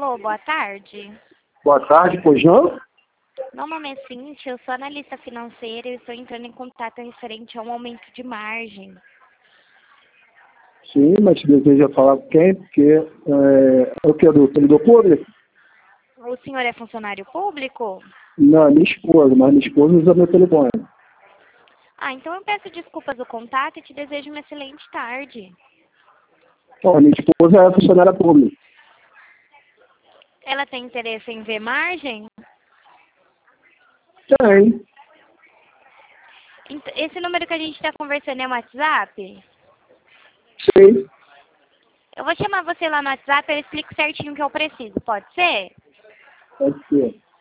Alô, boa tarde. Boa tarde, pois não? Meu nome é Cintia, eu sou analista financeira e estou entrando em contato referente ao aumento de margem. Sim, mas deseja falar com quem? Porque é o que? Do servidor público? O senhor é funcionário público? Não, minha esposa, mas minha esposa usa meu telefone. Ah, então eu peço desculpas do contato e te desejo uma excelente tarde. Ó, minha esposa é funcionária pública. Ela tem interesse em ver margem? Tem. Esse número que a gente está conversando é o WhatsApp? Sim. Eu vou chamar você lá no WhatsApp e eu explico certinho o que eu preciso, pode ser? Pode ser.